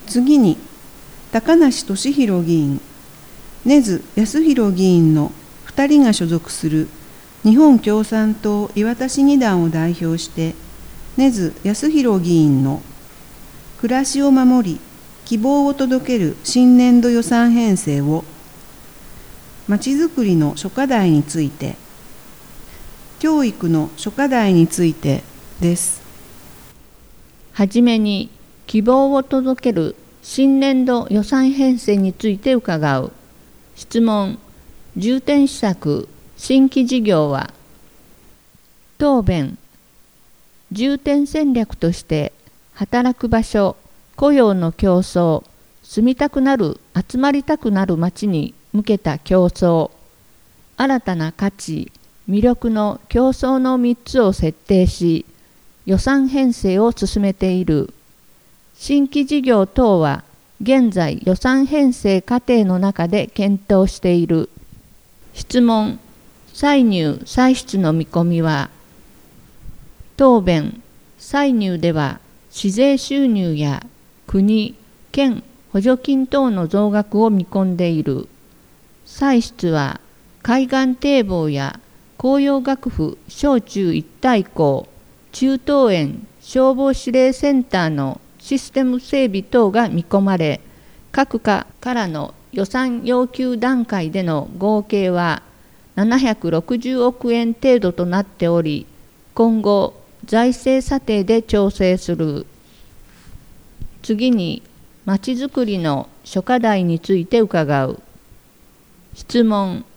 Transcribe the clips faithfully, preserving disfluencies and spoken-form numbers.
次に、高梨俊弘議員、根津康弘議員のふたりが所属する日本共産党磐田市議団を代表して、根津康弘議員の暮らしを守り、希望を届ける新年度予算編成を、まちづくりの諸課題について、教育の諸課題についてです。 はじめに、希望を届ける新年度予算編成について伺う。質問、重点施策、新規事業は。答弁、重点戦略として、働く場所、雇用の競争、住みたくなる、集まりたくなる街に向けた競争、新たな価値、魅力の競争のみっつを設定し、予算編成を進めている。新規事業等は、現在予算編成過程の中で検討している。質問、歳入・歳出の見込みは。答弁、歳入では、市税収入や国、県、補助金等の増額を見込んでいる。歳出は、海岸堤防や公用学府小中一体校、中東園消防指令センターのシステム整備等が見込まれ、各課からの予算要求段階での合計はななひゃくろくじゅうおくえん程度となっており、今後、財政査定で調整する。次に、まちづくりの諸課題について伺う。質問、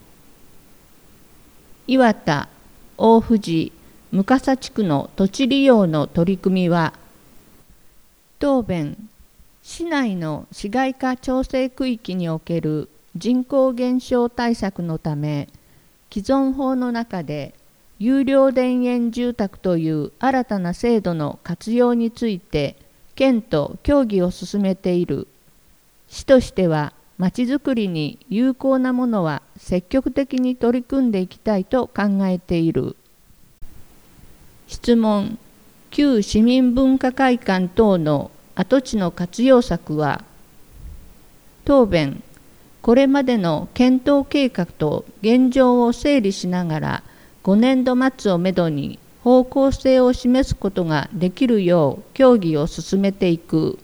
磐田、大藤、向笠地区の土地利用の取り組みは。答弁、市内の市街化調整区域における人口減少対策のため、既存法の中で有料田園住宅という新たな制度の活用について県と協議を進めている。市としてはまちづくりに有効なものは積極的に取り組んでいきたいと考えている。質問、旧市民文化会館等の跡地の活用策は。答弁、これまでの検討計画と現状を整理しながらごねんど末をめどに方向性を示すことができるよう協議を進めていく。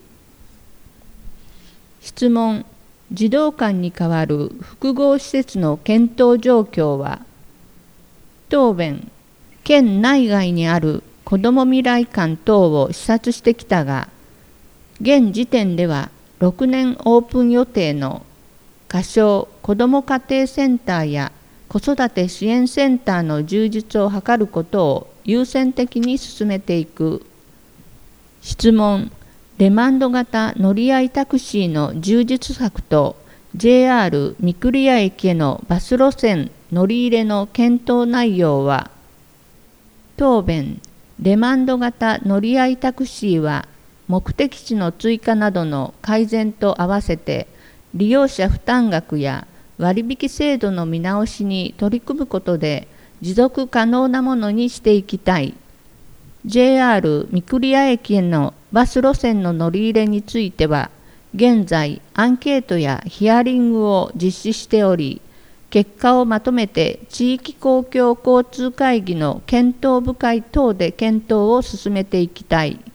質問、児童館に代わる複合施設の検討状況は。答弁、県内外にある子ども未来館等を視察してきたが、現時点ではろくねんオープン予定の仮称子ども家庭センターや子育て支援センターの充実を図ることを優先的に進めていく。質問、デマンド型乗り合いタクシーの充実策と ジェイアール 三栗屋駅へのバス路線乗り入れの検討内容は。答弁、デマンド型乗り合いタクシーは目的地の追加などの改善と合わせて利用者負担額や割引制度の見直しに取り組むことで持続可能なものにしていきたい。ジェイアール 三栗屋駅へのバス路線の乗り入れについては、現在アンケートやヒアリングを実施しており、結果をまとめて地域公共交通会議の検討部会等で検討を進めていきたい。